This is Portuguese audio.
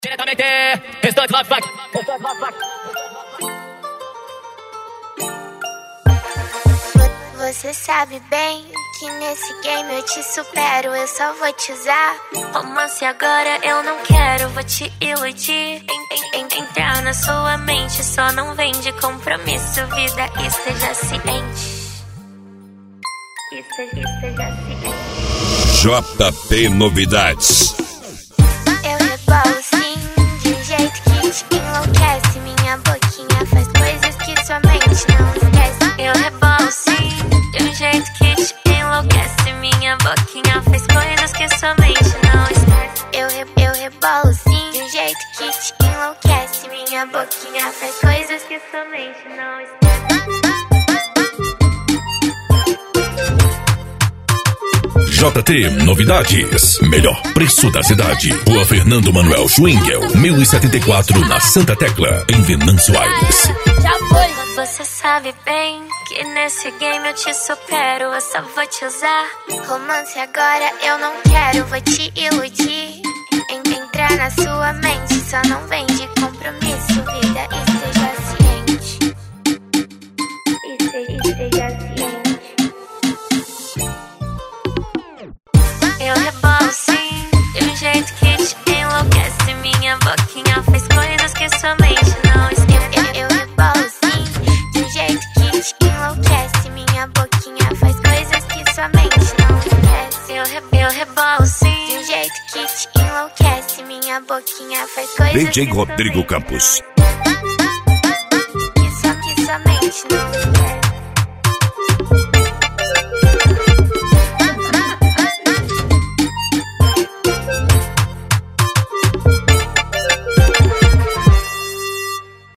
Diretamente, restante Love Pack. Você sabe bem que nesse game eu te supero, eu só vou te usar. Romance agora eu não quero, vou te iludir. Entrar na sua mente, só não vem de compromisso, vida, esteja ciente. Esteja ciente. JP Novidades. Eu rebolo sim, de um jeito que te enlouquece. Minha boquinha faz coisas que sua mente não esquece. Eu rebolo sim, de um jeito que te enlouquece. Minha boquinha faz coisas que sua mente não esquece. Eu rebolo sim, de um jeito que te enlouquece. Minha boquinha faz coisas que sua mente não esquece. JT Novidades. Melhor preço da cidade. Rua Fernando Manuel Schwingel, 1074, na Santa Tecla, em Venâncio Aires. Já foi. Você sabe bem que nesse game eu te supero, eu só vou te usar. Romance agora eu não quero, vou te iludir. Entrar na sua mente, só não vem de compromisso, vida, esteja ciente. Esteja ciente. Eu rebolo sim, de um jeito que te enlouquece. Minha boquinha faz coisas que sua mente não esquece. Eu rebolo sim, de um jeito que te enlouquece. Minha boquinha faz coisas que sua mente não esquece. Eu rebolo sim, de um jeito que te enlouquece. Minha boquinha faz coisas DJ Rodrigo Campos. que sua mente não esquece.